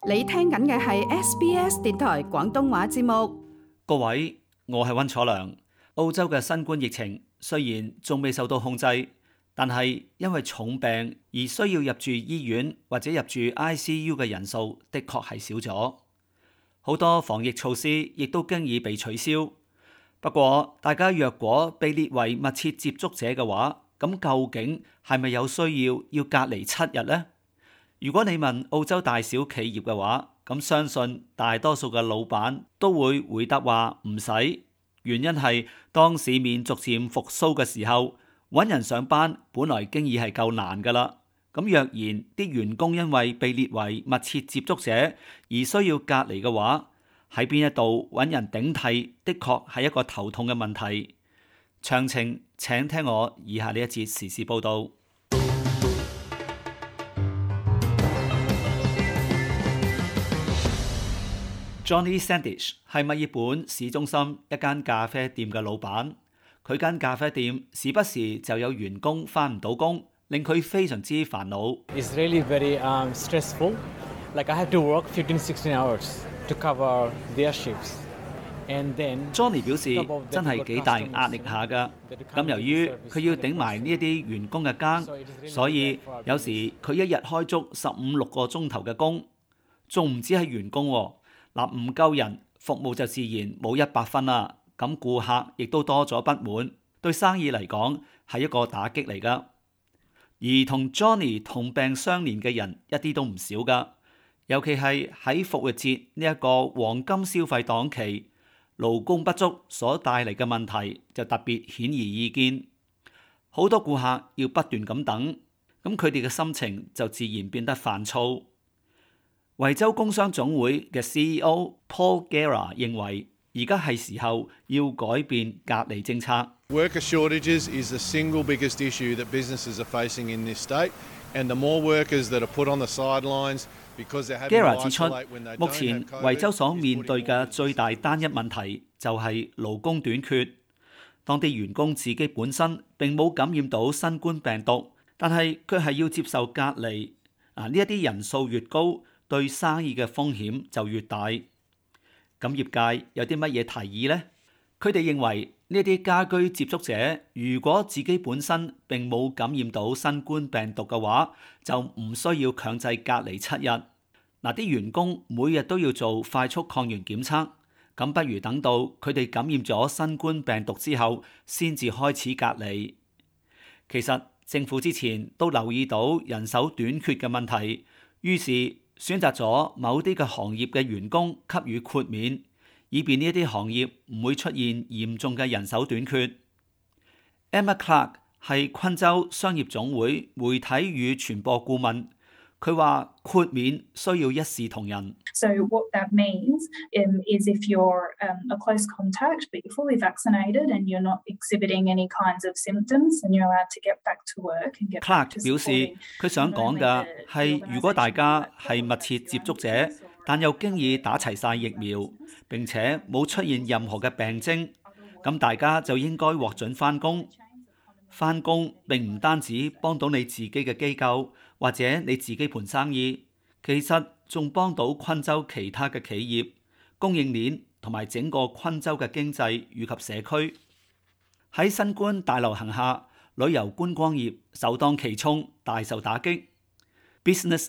你聽緊嘅係 SBS 電台廣東話節目。 各位，我係溫楚良。澳洲嘅新冠疫情雖然仲未受到控制，但係因為重病而需要入住醫院或者入住 ICU 嘅人數的確係少咗。好多防疫措施亦都經已被取消。不過，大家若果被列為密切接觸者嘅話，咁究竟係咪有需要隔離7日呢？如果你問澳洲大小企業嘅話，咁相信大多數嘅老闆都會回答話唔使。原因係當市面逐漸復甦嘅時候，揾人上班本來經已係夠難㗎啦。咁若然啲員工因為被列為密切接觸者而需要隔離嘅話，喺邊一度揾人頂替，的確係一個頭痛嘅問題。詳情請聽我以下呢一節時事報導。Johnny Sandish 係墨爾本市中心一間咖啡店嘅老闆，佢間咖啡店時不時就有員工返唔到工，令佢非常之煩惱。 It's really very stressful. Like I have to work 15-16 hours to cover their shifts. And then Johnny 表示真係幾大壓力下㗎。咁由於佢要頂埋呢一啲員工嘅更，所以有時佢一日開足15-16個鐘頭嘅工，仲唔止係員工喎。嗱，唔夠人，服務就自然冇100分啦。咁顧客亦都多咗不滿，對生意嚟講係一個打擊嚟㗎。而同 Johnny 同病相憐嘅人一啲都唔少㗎，尤其係喺復活節呢一個黃金消費檔期，勞工不足所帶嚟嘅問題就特別顯而易見。好多顧客要不斷咁等，咁佢哋嘅心情就自然變得煩躁。維州工商總會嘅 CEO Paul Gera 認為，而家係時候要改變隔離政策。 Worker shortages is the single biggest issue that businesses are facing in this state, and the more workers that are put on the sidelines because they're having to isolate when they don't have COVID. 目前維州所面對嘅最大單一問題就係勞工短缺。當地員工自己本身並冇感染到新冠病毒，但係佢係要接受隔離。呢一啲人數越高，對生意嘅風險就越大。咁業界有啲乜嘢提議呢？佢哋認為呢啲家居接觸者如果自己本身並冇感染到新冠病毒嘅話，就唔需要強制隔離7日。啲員工每日都要做快速抗原檢測，咁不如等到佢哋感染咗新冠病毒之後先至開始隔離。其實政府之前都留意到人手短缺嘅問題，於是選擇咗某啲嘅行業嘅員工給予豁免，以便呢一啲行業唔會出現嚴重嘅人手短缺。Emma Clark 係昆州商業總會媒體與傳播顧問，佢話豁免需要一視同仁。 So what that means is if you're a close contact but you're fully vaccinated and you're not exhibiting any kinds of symptoms and you're allowed to get back to work and get back to Clark 表示佢想講嘅係，如果大家係密切接觸者，但又經已打齊晒疫苗，並且冇出現任何嘅病徵，咁大家就應該獲准返工。返工並唔單止幫到你自己嘅機構或者你自己盤生意，其實仲幫到昆州其他嘅企業、供應鏈同埋整個昆州嘅經濟以及社區。喺新冠大流行下，旅遊觀光業首當其衝，大受打擊。Business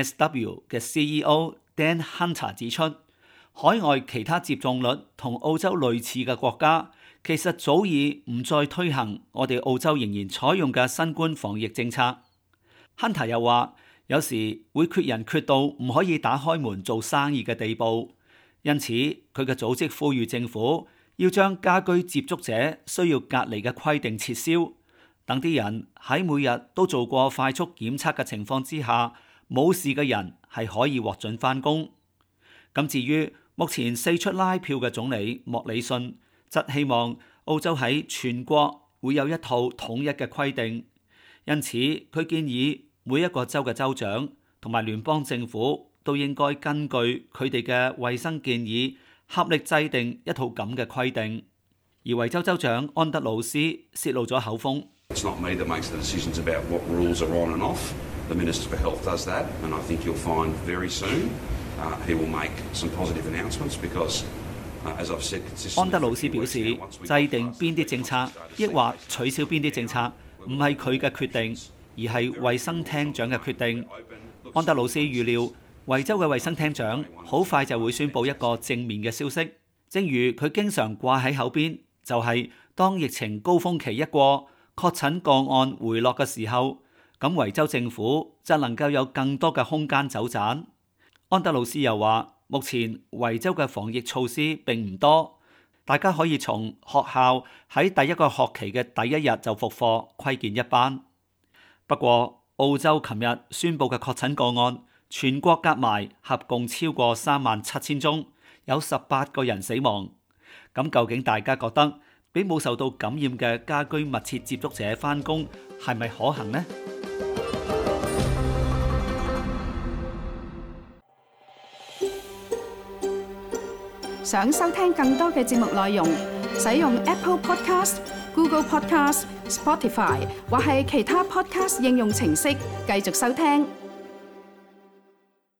NSW 嘅 CEO Dan Hunter 指出，海外其他接種率同澳洲類似嘅國家，其實早已唔再推行我哋澳洲仍然採用嘅新冠防疫政策。Hunter 又話，有時會缺人缺到唔可以打開門做生意嘅地步，因此佢嘅組織呼籲政府要將家居接觸者需要隔離嘅規定撤銷，等啲人喺每日都做過快速檢測嘅情況之下，冇事嘅人係可以獲准返工。咁至於目前四出拉票嘅總理莫里遜，則希望澳洲喺全國會有一套統一嘅規定，因此佢建議每一個州嘅州長同埋聯邦政府都應該根據佢哋嘅衛生建議，合力制定一套咁嘅規定。而維州州長安德魯斯泄露咗口風。 It's not me that makes the decisions about what rules are on and off. The Minister for Health does that, and I think you'll find very soon he will make some positive announcements because, as I've said consistently. 安德魯斯表示，制定邊啲政策，抑或取消邊啲政策，唔係佢嘅決定，而係衛生廳長嘅決定。安德魯斯預料，維州嘅衛生廳長好快就會宣布一個正面嘅消息，正如佢經常掛喺口邊，就係當疫情高峰期一過，確診個案回落嘅時候，咁維州政府就能夠有更多嘅空間走盞。安德魯斯又話，目前維州嘅防疫措施並唔多，大家可以從學校喺第一個學期嘅第一日就復課，窺見一斑。不過澳洲琴日宣布嘅確診個案，全國夾埋合共超過37000宗，有18個人死亡。咁究竟大家覺得俾冇受到感染嘅家居密切接觸者返工係咪可行呢？ 想收聽更多嘅節目內容，使用 Apple Podcast、Google Podcast、Spotify 或係其他 Podcast 應用程式繼續收聽。